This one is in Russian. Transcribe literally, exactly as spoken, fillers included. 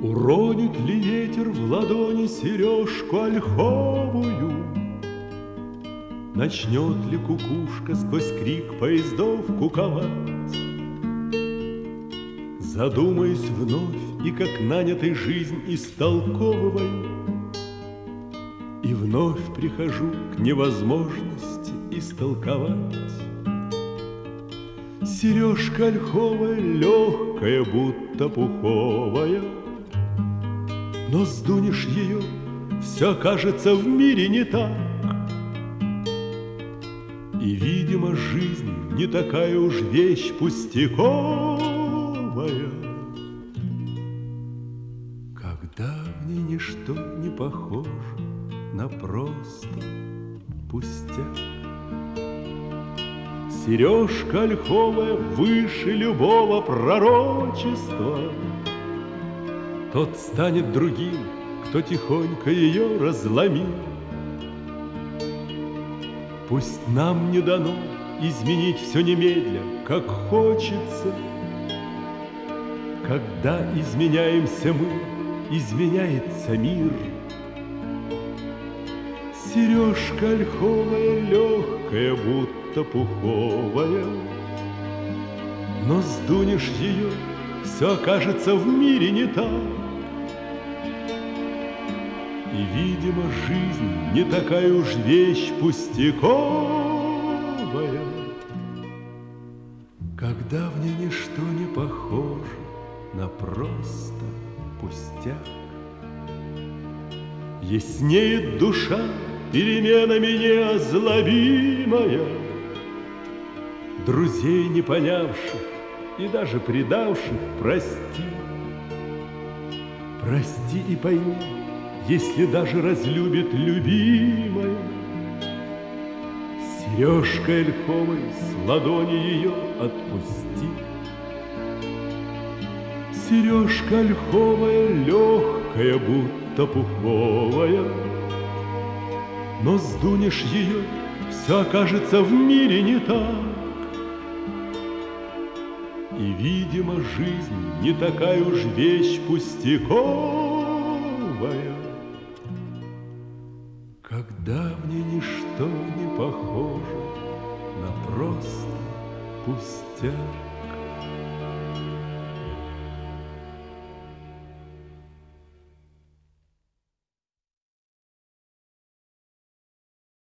Уронит ли ветер в ладони сережку ольховую? Начнет ли кукушка сквозь крик поездов куковать? Задумаюсь вновь и как нанятый жизнь истолковываю, и вновь прихожу к невозможности истолковать. Сережка ольховая, легкая, будто пуховая, но сдунешь ее, все кажется в мире не так. И, видимо, жизнь не такая уж вещь пустяковая, когда в ней ничто не похоже на просто пустяк. Сережка ольховая выше любого пророчества. Тот станет другим, кто тихонько ее разломил. Пусть нам не дано изменить все немедля, как хочется. Когда изменяемся мы, изменяется мир. Сережка ольховая, легкая, будто пуховая, но сдунешь ее, все окажется в мире не так. И, видимо, жизнь не такая уж вещь пустяковая, когда в ней ничто не похоже на просто пустяк. Яснеет душа переменами неозлобимая, друзей не понявших и даже предавших прости. Прости и пойми, если даже разлюбит любимая. Сережкой ольховой с ладони ее отпусти. Сережка ольховая, легкая, будто пуховая, но сдунешь ее, все окажется в мире не так. И, видимо, жизнь не такая уж вещь пустяковая, когда в ней ничто не похоже на просто пустяк.